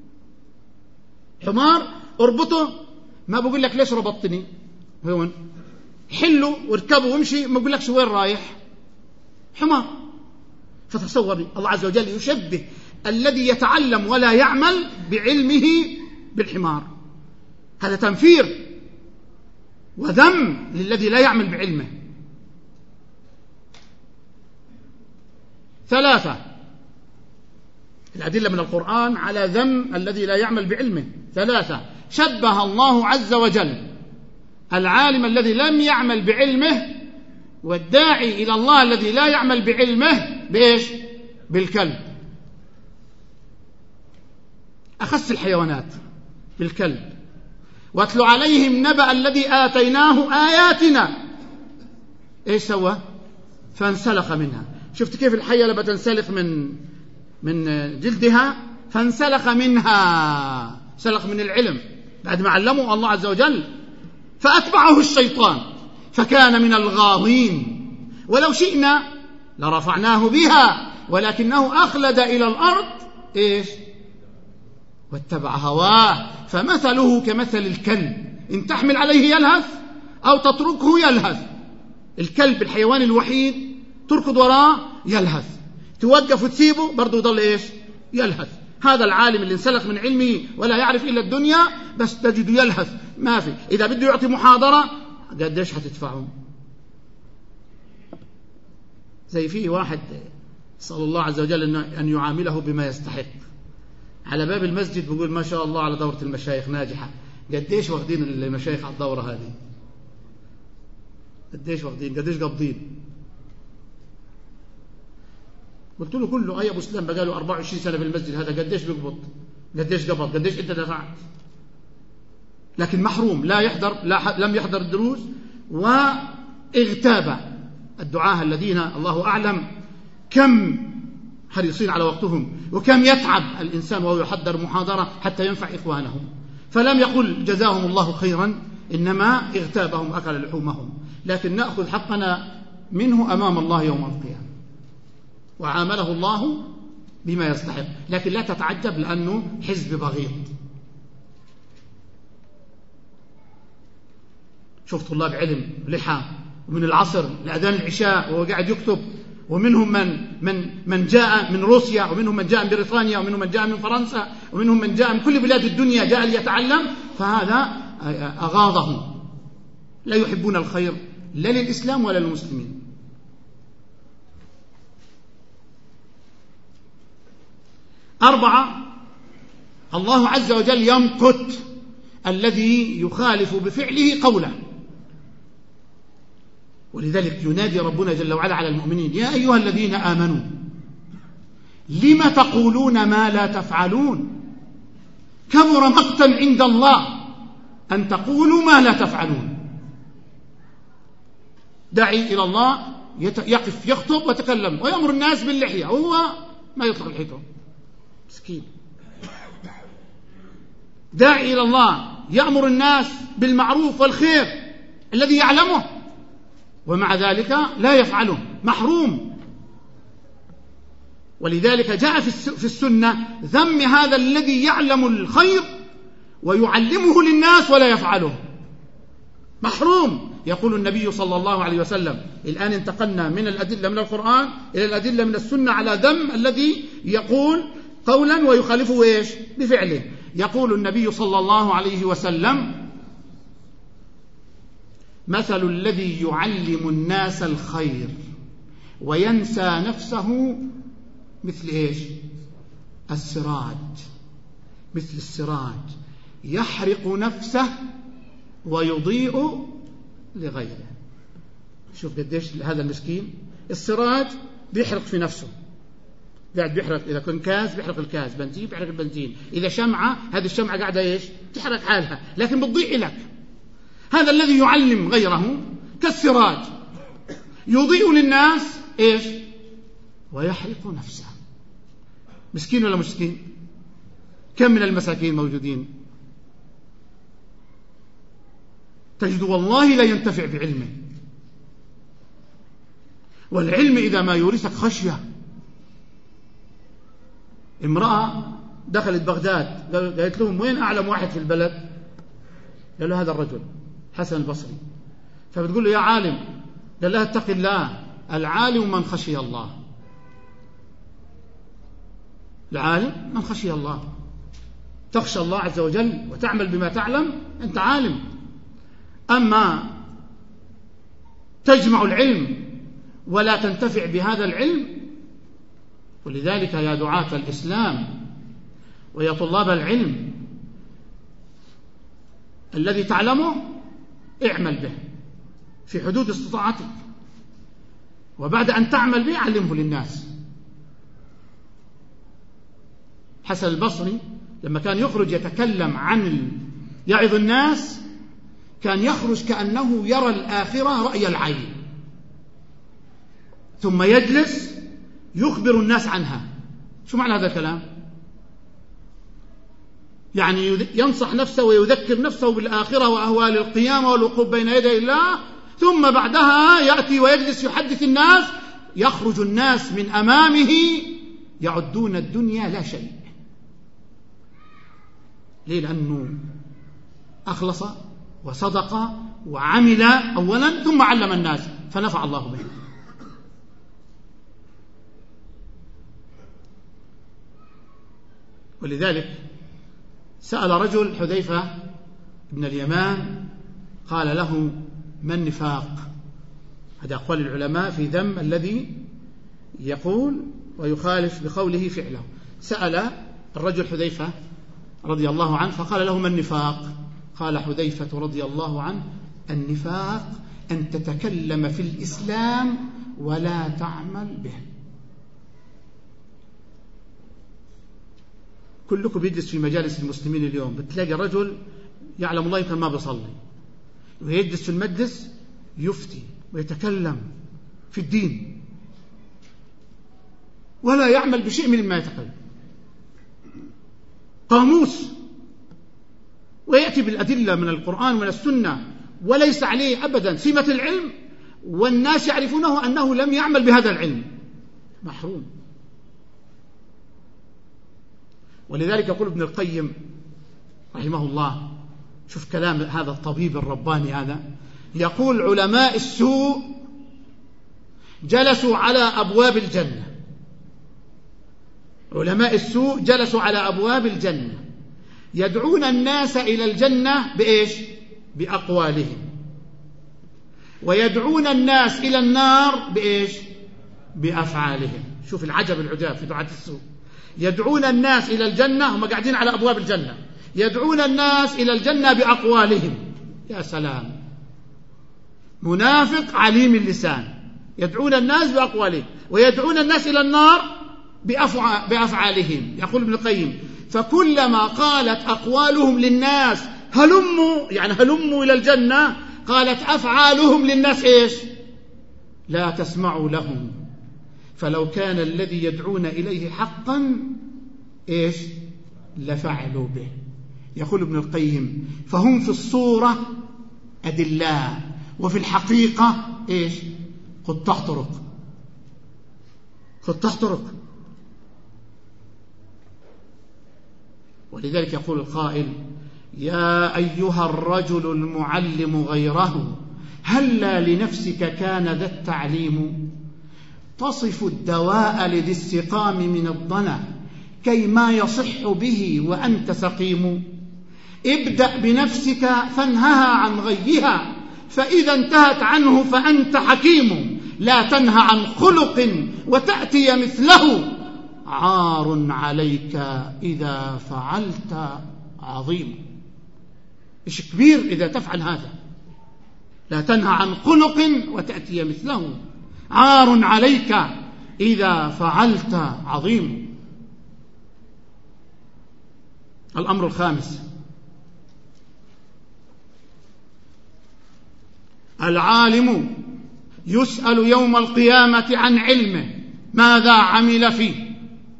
حمار اربطه، ما بقول لك ليش ربطتني، هون حله واركبه وامشي، ما بقول لكش وين رايح. حمار. فتصور الله عز وجل يشبه الذي يتعلم ولا يعمل بعلمه بالحمار. هذا تنفير وذم للذي لا يعمل بعلمه. 3 الأدلة من القرآن على ذم الذي لا يعمل بعلمه. 3 شبه الله عز وجل العالم الذي لم يعمل بعلمه والداعي إلى الله الذي لا يعمل بعلمه بإيش؟ بالكلب. أخس الحيوانات بالكلب. واتل عليهم نبأ الذي آتيناه آياتنا إيش سوى؟ فانسلخ منها. شفت كيف الحية لما تنسلخ من جلدها؟ فانسلخ منها، سلخ من العلم بعد ما علمه الله عز وجل. فأتبعه الشيطان فكان من الغاوين. ولو شئنا لرفعناه بها ولكنه أخلد إلى الأرض إيش؟ واتبع هواه فمثله كمثل الكلب إن تحمل عليه يلهث أو تتركه يلهث. الكلب الحيوان الوحيد تركض وراه يلهث، توقف وتسيبه برضو يضل إيش؟ يلهث. هذا العالم اللي انسلخ من علمه ولا يعرف إلا الدنيا بس تجده يلهث ما في. إذا بده يعطي محاضرة قديش هتدفعه؟ زي فيه واحد صلى الله عز وجل أن يعامله بما يستحق. على باب المسجد بيقول ما شاء الله على دورة المشايخ ناجحة. قديش واخدين المشايخ على الدورة هذه؟ قديش واخدين؟ قديش قابضين؟ قلت له كله أي أبو سلام بقاله 24 سنة في المسجد هذا قديش بيقبض؟ قديش قبض؟ قديش أنت دفعت؟ لكن محروم، لا يحضر، لم يحضر الدروس واغتاب. الدعاة الذين الله أعلم كم حريصين على وقتهم وكم يتعب الإنسان وهو يحضر محاضرة حتى ينفع إخوانه. فلم يقل جزاهم الله خيرا، إنما اغتابهم وأكل لحومهم. لكن نأخذ حقنا منه أمام الله يوم القيامة، وعامله الله بما يستحق. لكن لا تتعجب لأنه حزب بغيض. شوف طلاب علم لحى ومن العصر لأذان العشاء وهو قاعد يكتب، ومنهم من جاء من روسيا، ومنهم من جاء من بريطانيا، ومنهم من جاء من فرنسا، ومنهم من جاء من كل بلاد الدنيا جاء ليتعلم. فهذا أغاظهم، لا يحبون الخير لا للإسلام ولا للمسلمين. 4 الله عز وجل يمقت الذي يخالف بفعله قوله. ولذلك ينادي ربنا جل وعلا على المؤمنين يا أيها الذين آمنوا لم تقولون ما لا تفعلون كبر مقتا عند الله أن تقولوا ما لا تفعلون. داعي إلى الله يقف يخطب ويتكلم ويأمر الناس باللحية وهو ما يطلق لحيته مسكين. داعي إلى الله يأمر الناس بالمعروف والخير الذي يعلمه ومع ذلك لا يفعله، محروم. ولذلك جاء في السنة ذم هذا الذي يعلم الخير ويعلمه للناس ولا يفعله، محروم. يقول النبي صلى الله عليه وسلم، الآن انتقلنا من الأدلة من القرآن إلى الأدلة من السنة على ذم الذي يقول قولا ويخالفه إيش؟ بفعله. يقول النبي صلى الله عليه وسلم مثل الذي يعلم الناس الخير وينسى نفسه مثل إيش؟ السراج، مثل السراج يحرق نفسه ويضيء لغيره. شوف قديش هذا المسكين، السراج بيحرق في نفسه، قاعد بيحرق، إذا كان كاز بيحرق الكاز، بنزين بيحرق البنزين، إذا شمعة هذه الشمعة قاعدة إيش؟ تحرق حالها لكن بتضيء لك. هذا الذي يعلم غيره كالسراج يضيء للناس إيش؟ ويحرق نفسه. مسكين ولا مسكين؟ كم من المساكين موجودين تجد والله لا ينتفع بعلمه. والعلم إذا ما يورثك خشية. امرأة دخلت بغداد قالت لهم وين أعلم واحد في البلد؟ قال له هذا الرجل حسن البصري. فبتقول له يا عالم، قال لها اتق الله العالم من خشي الله. العالم من خشي الله، تخشى الله عز وجل وتعمل بما تعلم، أنت عالم. أما تجمع العلم ولا تنتفع بهذا العلم، ولذلك يا دعاة الإسلام ويا طلاب العلم الذي تعلمه اعمل به في حدود استطاعتك، وبعد أن تعمل به علمه للناس. حسن البصري لما كان يخرج يتكلم عن يعظ الناس كان يخرج كأنه يرى الآخرة رأي العين، ثم يجلس يخبر الناس عنها. شو معنى هذا الكلام؟ يعني ينصح نفسه ويذكر نفسه بالآخرة وأهوال القيامة والوقوف بين يدي الله، ثم بعدها يأتي ويجلس يحدث الناس، يخرج الناس من أمامه يعدون الدنيا لا شيء. ليه؟ لأنه أخلص وصدق وعمل أولا ثم علم الناس فنفع الله به. ولذلك سأل رجل حذيفة بن اليمان قال له: ما النفاق؟ هذا أقوال العلماء في ذم الذي يقول ويخالف بقوله فعله. سأل الرجل حذيفة رضي الله عنه فقال له: ما النفاق؟ قال حذيفة رضي الله عنه: النفاق أن تتكلم في الإسلام ولا تعمل به. كلكم بيجلس في مجالس المسلمين اليوم بتلاقي رجل يعلم الله يمكن ما بيصلي ويجلس في المجلس يفتي ويتكلم في الدين ولا يعمل بشيء من ما يتكلم، قاموس ويأتي بالأدلة من القرآن ومن السنة وليس عليه أبدا سمة العلم، والناس يعرفونه أنه لم يعمل بهذا العلم، محروم. ولذلك يقول ابن القيم رحمه الله، شوف كلام هذا الطبيب الرباني هذا، يقول: علماء السوء جلسوا على أبواب الجنة. علماء السوء جلسوا على أبواب الجنة يدعون الناس إلى الجنة بإيش؟ بأقوالهم، ويدعون الناس إلى النار بإيش؟ بأفعالهم. شوف العجب العجاب في دعاة السوء، يدعون الناس إلى الجنة، هم قاعدين على أبواب الجنة، يدعون الناس إلى الجنة بأقوالهم. يا سلام، منافق عليم اللسان، يدعون الناس بأقوالهم ويدعون الناس إلى النار بأفعالهم. يقول ابن القيم: فكلما قالت أقوالهم للناس هلموا، يعني هلموا إلى الجنة، قالت أفعالهم للناس إيش؟ لا تسمعوا لهم، فلو كان الذي يدعون إليه حقا إيش؟ لفعلوا به. يقول ابن القيم: فهم في الصورة أدلاء وفي الحقيقة إيش؟ قد تحترق، قد تحترق. ولذلك يقول القائل: يا أيها الرجل المعلم غيره هلا لنفسك كان ذا التعليم، تصف الدواء لذي السقام من الضنا كي ما يصح به وأنت سقيم، ابدأ بنفسك فانهها عن غيها، فإذا انتهت عنه فأنت حكيم، لا تنهى عن خلق وتأتي مثله، عار عليك إذا فعلت عظيم. إيش كبير إذا تفعل هذا، لا تنهى عن خلق وتأتي مثله، عار عليك إذا فعلت عظيم. الأمر الخامس: العالم يسأل يوم القيامة عن علمه ماذا عمل فيه.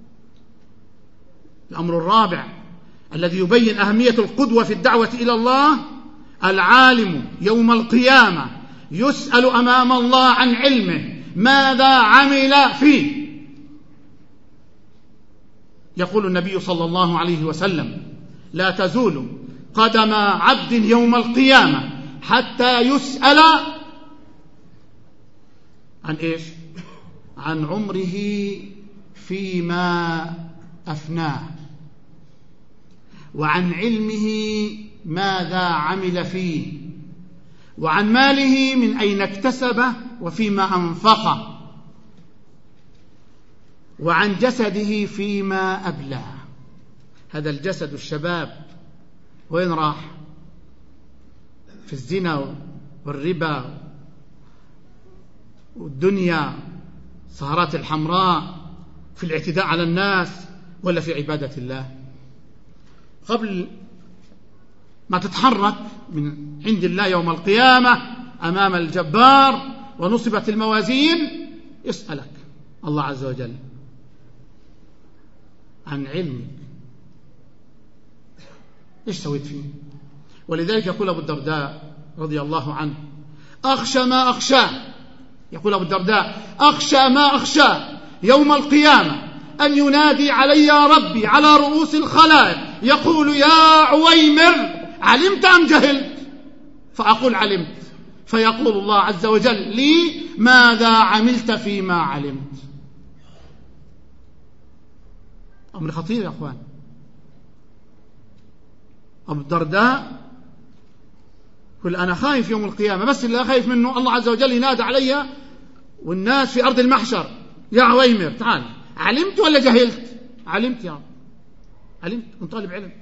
الأمر الرابع الذي يبين أهمية القدوة في الدعوة إلى الله: العالم يوم القيامة يسأل أمام الله عن علمه ماذا عمل فيه. يقول النبي صلى الله عليه وسلم: لا تزول قدم عبد يوم القيامة حتى يسأل عن إيش؟ عن عمره فيما أفناه، وعن علمه ماذا عمل فيه، وعن ماله من أين اكتسبه وفيما أنفقه، وعن جسده فيما أبلاه. هذا الجسد الشباب وين راح؟ في الزنا والربا والدنيا، سهرات الحمراء، في الاعتداء على الناس، ولا في عبادة الله؟ قبل ما تتحرك من عند الله يوم القيامة أمام الجبار ونصبت الموازين يسألك الله عز وجل عن علمك، إيش سويت فيه؟ ولذلك يقول أبو الدرداء رضي الله عنه: أخشى ما أخشى، يقول أبو الدرداء: أخشى ما أخشى يوم القيامة أن ينادي علي ربي على رؤوس الخلائق يقول: يا عويمر علمت أم جهلت؟ فأقول: علمت. فيقول الله عز وجل لي: ماذا عملت فيما علمت؟ أمر خطير يا أخوان. أبو الدرداء يقول: أنا خايف يوم القيامة، بس اللي خايف منه الله عز وجل ينادى علي والناس في أرض المحشر: يا عويمر تعال، علمت ولا جهلت؟ علمت يا رب، علمت، كنت طالب علم.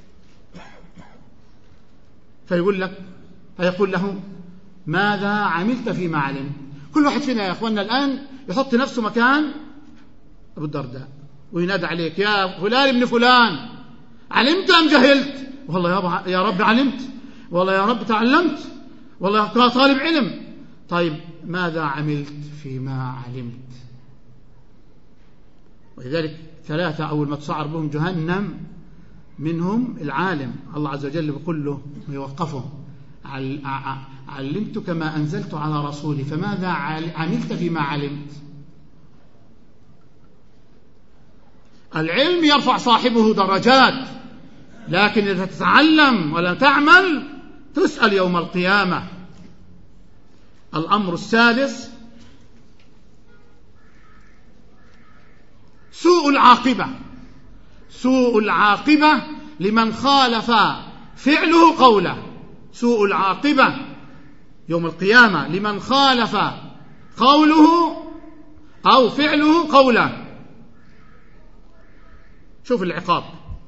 فيقول له: ماذا عملت فيما علمت؟ كل واحد فينا يا أخواننا الآن يحط نفسه مكان أبو الدرداء وينادى عليك: يا فلان ابن فلان علمت أم جهلت؟ والله يا رب علمت، والله يا رب تعلمت، والله طالب علم. طيب ماذا عملت فيما علمت؟ ولذلك 3 أول ما تصعر بهم جهنم منهم العالم، الله عز وجل بيقول له ويوقفه: علمتك ما أنزلت على رسولي فماذا عملت فيما علمت؟ العلم يرفع صاحبه درجات، لكن إذا تتعلم ولا تعمل تسأل يوم القيامة. الأمر السادس: سوء العاقبة. سوء العاقبة لمن خالف فعله قوله. سوء العاقبة يوم القيامة لمن خالف قوله أو فعله قوله. شوف العقاب: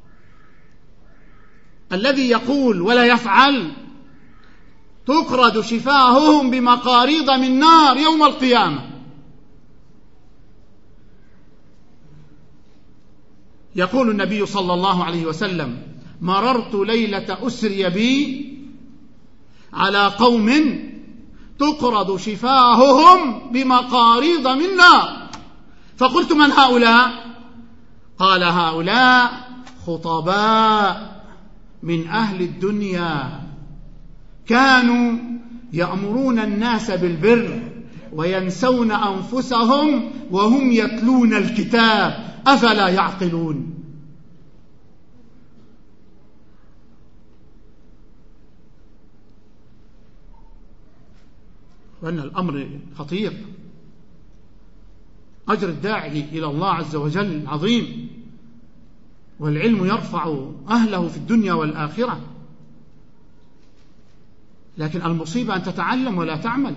الذي يقول ولا يفعل تقرد شفاههم بمقاريض من نار يوم القيامة. يقول النبي صلى الله عليه وسلم: مررت ليلة أسري بي على قوم تقرض شفاههم بمقاريض من نار، فقلت: من هؤلاء؟ قال: هؤلاء خطباء من أهل الدنيا كانوا يأمرون الناس بالبر وينسون أنفسهم وهم يتلون الكتاب أفلا يعقلون. وأن الأمر خطير. أجر الداعي إلى الله عز وجل عظيم، والعلم يرفع أهله في الدنيا والآخرة، لكن المصيبة أن تتعلم ولا تعمل،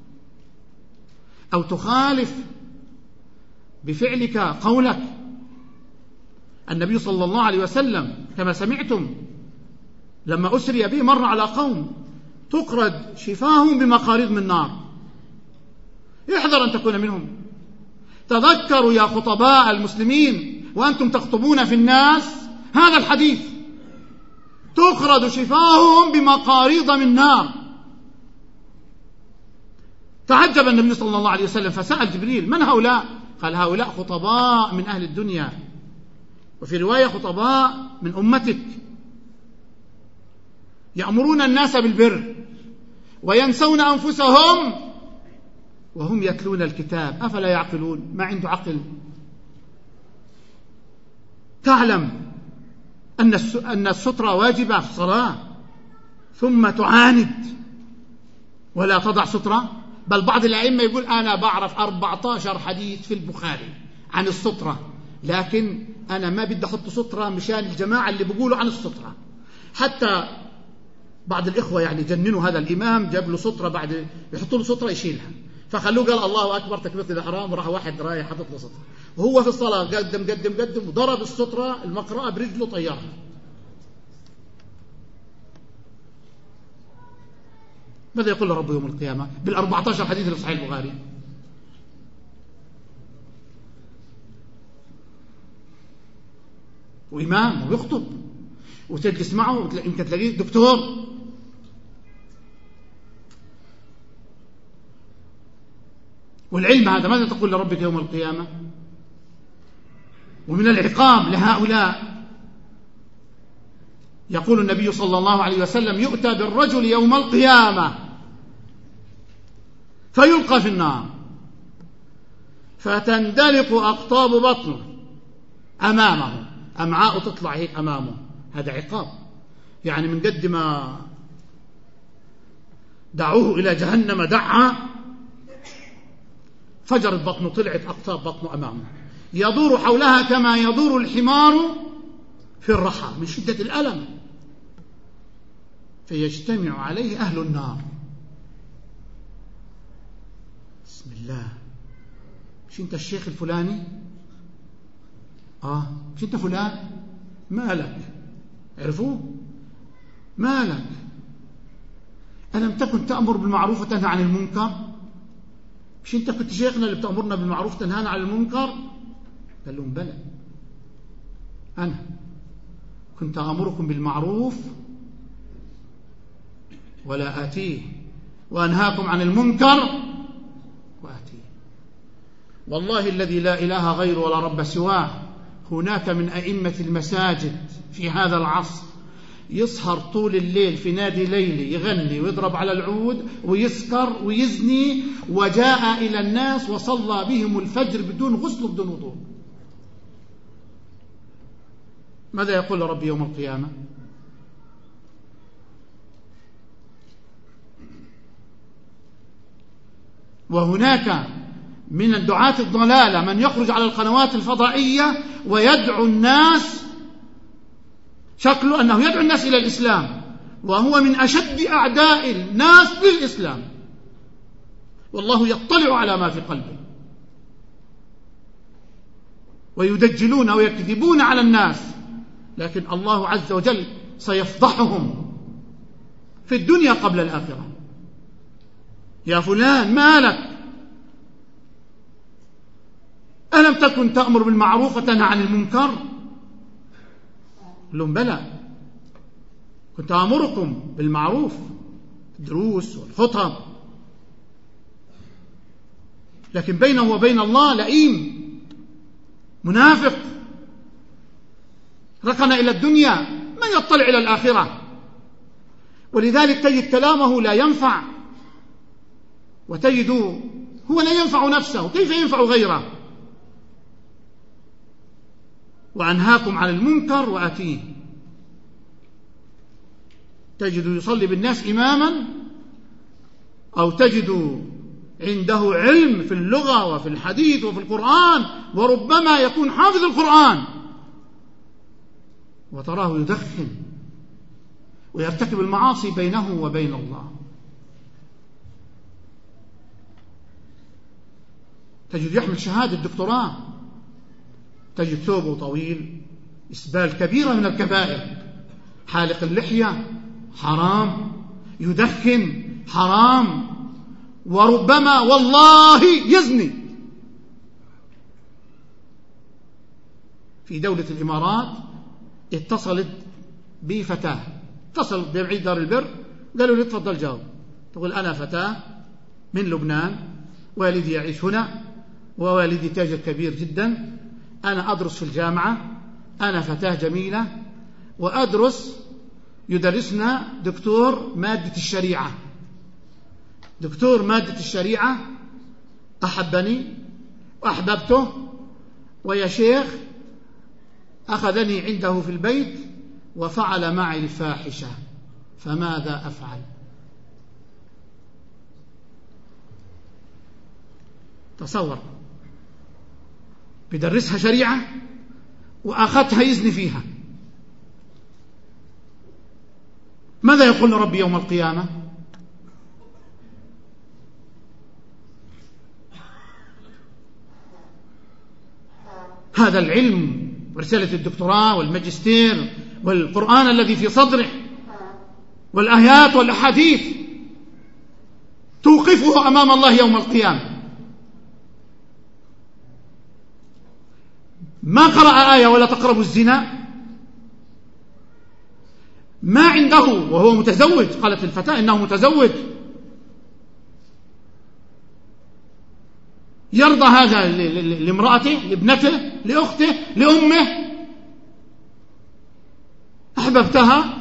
أو تخالف بفعلك قولك. النبي صلى الله عليه وسلم كما سمعتم لما أسري به مر على قوم تقرد شفاهم بمقاريض من نار. احذر أن تكون منهم. تذكروا يا خطباء المسلمين وأنتم تخطبون في الناس هذا الحديث: تقرد شفاهم بمقاريض من نار. تعجب النبي صلى الله عليه وسلم فسأل جبريل: من هؤلاء؟ قال: هؤلاء خطباء من أهل الدنيا، وفي رواية خطباء من أمتك، يأمرون الناس بالبر وينسون أنفسهم وهم يتلون الكتاب أفلا يعقلون. ما عنده عقل. تعلم أن السترة واجبة في الصلاة ثم تعاند ولا تضع سترة، بل بعض الأئمة يقول أنا بعرف 14 حديث في البخاري عن السترة، لكن أنا ما بدي أحط سترة مشان الجماعة اللي بيقولوا عن السترة. حتى بعض الإخوة يعني جننوا هذا الإمام، جاب له سترة، بعد يحطوا له سترة يشيلها، فخلوه قال الله أكبر تكبيرة الإحرام، وراح واحد رايح حاطط له سترة، وهو في الصلاة قدم وضرب السترة المقرأة برجله طيرها. ماذا يقول رب يوم القيامة بال14 حديث في صحيح البخاري؟ وإمام ويخطب وتجلس معه يمكن تلاقيه دكتور. والعلم هذا ماذا تقول لربك يوم القيامة؟ ومن العقاب لهؤلاء يقول النبي صلى الله عليه وسلم يؤتى بالرجل يوم القيامة فيلقى في النار فتندلق أقطاب بطنه أمامه، أمعاء تطلع هيك أمامه، هذا عقاب. يعني من قد ما دعوه إلى جهنم دعا فجرت بطنه، طلعت أقطاب بطنه أمامه، يدور حولها كما يدور الحمار في الرحى من شدة الألم، فيجتمع عليه أهل النار. بسم الله، مش أنت الشيخ الفلاني؟ مش أنت فلان؟ مالك؟ عرفوه؟ مالك؟ ألم تكن تأمر بالمعروف وتنهى عن المنكر؟ مش أنت كنت شيخنا اللي بتأمرنا بالمعروف وتنهانا عن المنكر؟ قال لهم بلى، أنا كنت أمركم بالمعروف ولا آتيه، وأنهاكم عن المنكر وآتيه. والله الذي لا إله غيره ولا رب سواه، هناك من أئمة المساجد في هذا العصر يسهر طول الليل في نادي ليلي يغني ويضرب على العود ويسكر ويزني، وجاء إلى الناس وصلى بهم الفجر بدون غسل وبدون وضوء. ماذا يقول ربي يوم القيامة؟ وهناك من الدعاة الضلالة من يخرج على القنوات الفضائية ويدعو الناس، شكله أنه يدعو الناس إلى الإسلام، وهو من أشد أعداء الناس للإسلام، والله يطلع على ما في قلبه، ويدجلون ويكذبون على الناس، لكن الله عز وجل سيفضحهم في الدنيا قبل الآخرة. يا فلان مالك؟ ألم تكن تأمر بالمعروف وتنهى عن المنكر؟ قل لهم بلى، كنت أمركم بالمعروف، الدروس والخطب، لكن بينه وبين الله لئيم منافق ركن إلى الدنيا، من يطلع إلى الآخرة، ولذلك تجد كلامه لا ينفع، وتجد هو لا ينفع نفسه، كيف ينفع غيره؟ وأنهاكم عن المنكر وآتيه. تجد يصلي بالناس إماما، أو تجد عنده علم في اللغة وفي الحديث وفي القرآن، وربما يكون حافظ القرآن، وتراه يدخن ويرتكب المعاصي بينه وبين الله. تجد يحمل شهادة دكتوراه، تجد ثوبه طويل، إسبال كبيرة من الكبائر، حالق اللحية حرام، يدخن حرام، وربما والله يزني. في دولة الإمارات اتصلت بي فتاة، اتصلت بمعيد دار البر، قالوا لي تفضل جاوب. تقول أنا فتاة من لبنان، والدي يعيش هنا، ووالدي تاجر كبير جدا، أنا أدرس في الجامعة، أنا فتاة جميلة، وأدرس يدرسنا دكتور مادة الشريعة، دكتور مادة الشريعة أحبني وأحببته، ويا شيخ أخذني عنده في البيت وفعل معي الفاحشة، فماذا أفعل؟ تصور، بدرسها شريعة وأخذتها يزني فيها، ماذا يقول ربي يوم القيامة؟ هذا العلم ورسالة الدكتوراه والماجستير والقرآن الذي في صدره والآيات والأحاديث توقفه أمام الله يوم القيامة. ما قرأ آية ولا تقربوا الزنا، ما عنده وهو متزوج، قالت الفتاة إنه متزوج، يرضى هذا لامرأته، لابنته، لأخته، لأمه، أحببتها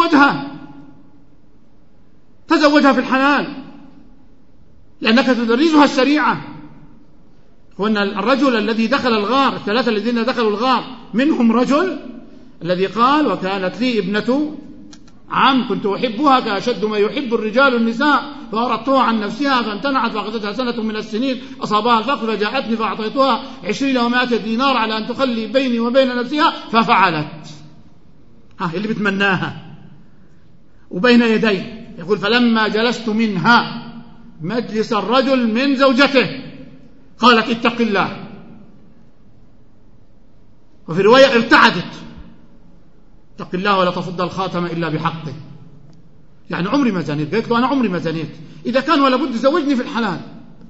تزوجها في الحلال لأنك تدرسها الشريعة. وأن الرجل الذي دخل الغار، الثلاثة الذين دخلوا الغار منهم رجل الذي قال وكانت لي ابنة عم كنت أحبها كأشد ما يحب الرجال النساء فأردتها عن نفسها فامتنعت فأخذتها سنة من السنين أصابها الفقر فجاءتني فأعطيتها 20 و100 دينار على أن تخلي بيني وبين نفسها ففعلت. اللي بتمناها وبين يديه يقول فلما جلست منها مجلس الرجل من زوجته قالت اتق الله، وفي رواية ارتعدت اتق الله ولا تفض الخاتم إلا بحقه، يعني عمري ما زنيت. قلت له أنا عمري ما زنيت، إذا كان ولا بد زوجني في الحلال.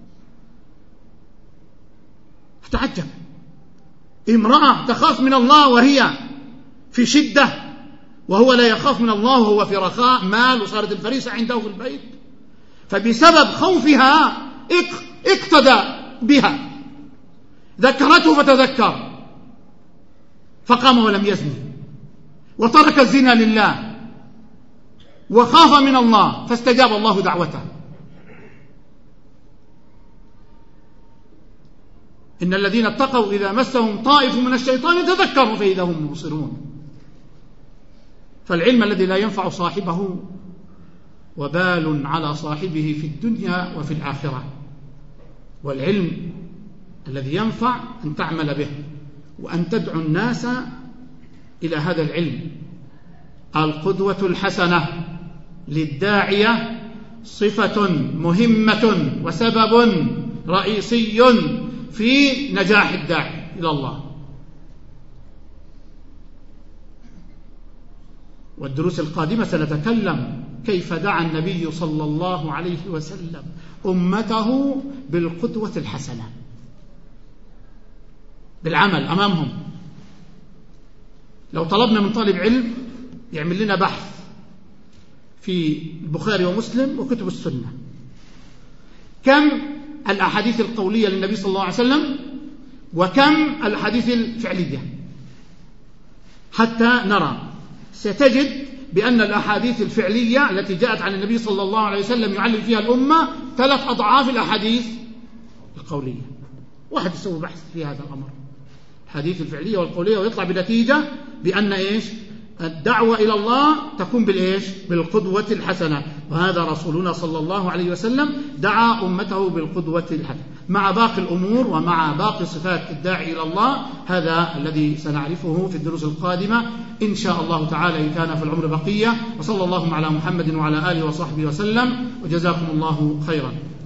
فتعجب، امرأة تخاف من الله وهي في شدة، وهو لا يخاف من الله وهو في رخاء مال وصارت الفريسة عنده في البيت، فبسبب خوفها اقتدى بها، ذكرته فتذكر فقام ولم يزني وترك الزنا لله وخاف من الله فاستجاب الله دعوته. إن الذين اتقوا إذا مسهم طائف من الشيطان تذكروا فإذا هم مبصرون. فالعلم الذي لا ينفع صاحبه وبال على صاحبه في الدنيا وفي الآخرة، والعلم الذي ينفع أن تعمل به وأن تدعو الناس إلى هذا العلم. القدوة الحسنة للداعية صفة مهمة وسبب رئيسي في نجاح الداعي إلى الله. والدروس القادمة سنتكلم كيف دعا النبي صلى الله عليه وسلم أمته بالقدوة الحسنة، بالعمل أمامهم. لو طلبنا من طالب علم يعمل لنا بحث في البخاري ومسلم وكتب السنة، كم الأحاديث القولية للنبي صلى الله عليه وسلم وكم الأحاديث الفعلية، حتى نرى. ستجد بأن الأحاديث الفعلية التي جاءت عن النبي صلى الله عليه وسلم يعلم فيها الأمة 3 أضعاف الأحاديث القولية. واحد يسوي بحث في هذا الأمر، الحديث الفعلية والقولية، ويطلع بنتيجة بأن الدعوة إلى الله تكون بالقدوة الحسنة. وهذا رسولنا صلى الله عليه وسلم دعا أمته بالقدوة الحسنة مع باقي الأمور ومع باقي صفات الداعي إلى الله. هذا الذي سنعرفه في الدروس القادمة إن شاء الله تعالى إن كان في العمر بقية. وصلى الله على محمد وعلى آله وصحبه وسلم، وجزاكم الله خيرا.